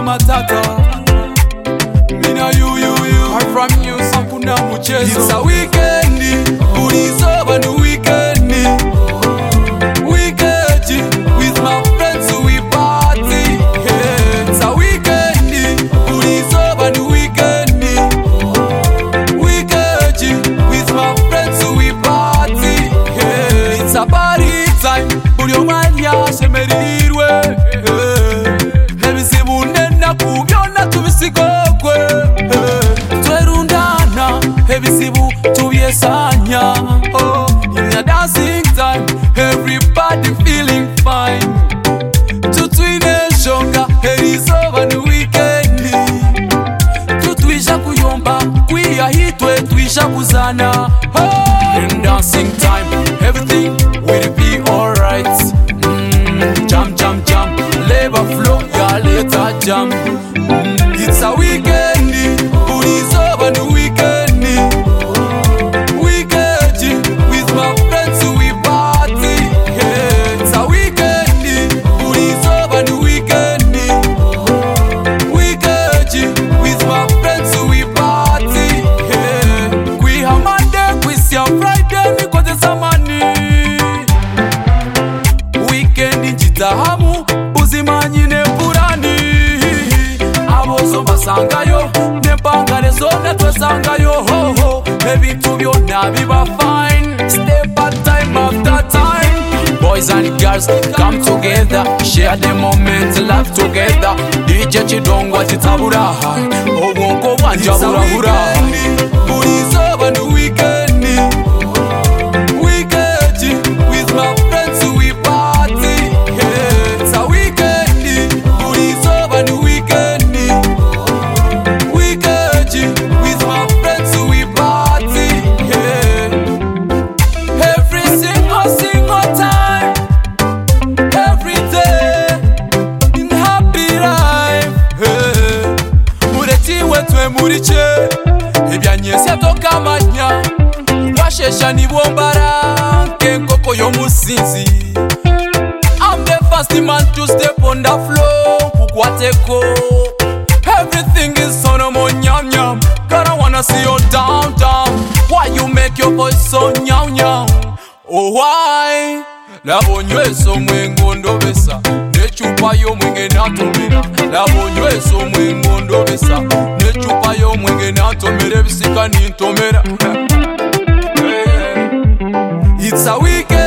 matata. Mina you Far from you sakuna muchezo. It's a weekend, ulizoba ni weekend. Weekend with my friends we party. Yeah. It's a weekend, ulizoba ni weekend. Weekend with my friends we party. Yeah. It's a party time, buri omwanya shemerirwe. Nebizibu nena kubyona tubisigogwe. Twerundana ebisibu tubyesanya. Oh, in a dancing time, everybody feeling fine. Tutwineshonga erizoba ni weekend. Tutwisha kuyomba kwiyahitwe twisha kuzana. Oh, in dancing time, everything will be alright. Jam jam jam, labor flow, ya later jam. It's a weekend, ulizoba ni weekend. Weekend with my friends we party. Yeah. It's a weekend, ulizoba ni weekend. Weekend with my friends we party. Yeah. Kwiha Monday, kwisya Friday, nikoze samani. Weekend njitahamu, uzimanyi nepurani. Abozo basangayo, nempangare zona twesangayo. Ho ho, ebintu byonna biba fine. Step at time after time. Boys and girls come together, share the moment, laugh together. DJ Chidongwa titabura, obwonko bwanjabura bura. Ulizoba ni weekend. Weekend with my friends we party. Yeah. It's a weekend, ulizoba ni weekend. Weekend with my friends we party. Yeah. Every single time, every day, in happy life. Yeah. Muretiwe twe muriche, ebyanyesya tokamanya. Washesha ni bombara, kenkoko y'omusinzi. I'm the first man to step on the floor. Kukwateko, everything is on a mo nyam nyam. Gotta wanna see you down down. Why you make your voice so nyam nyam? Oh why? Labonyweso mwengo ndobesa, nechupa yo mwenge natomera. Labonyweso mwengo ndobesa, nechupa yo mwenge natomera. Bisika nintomera. It's a weekend.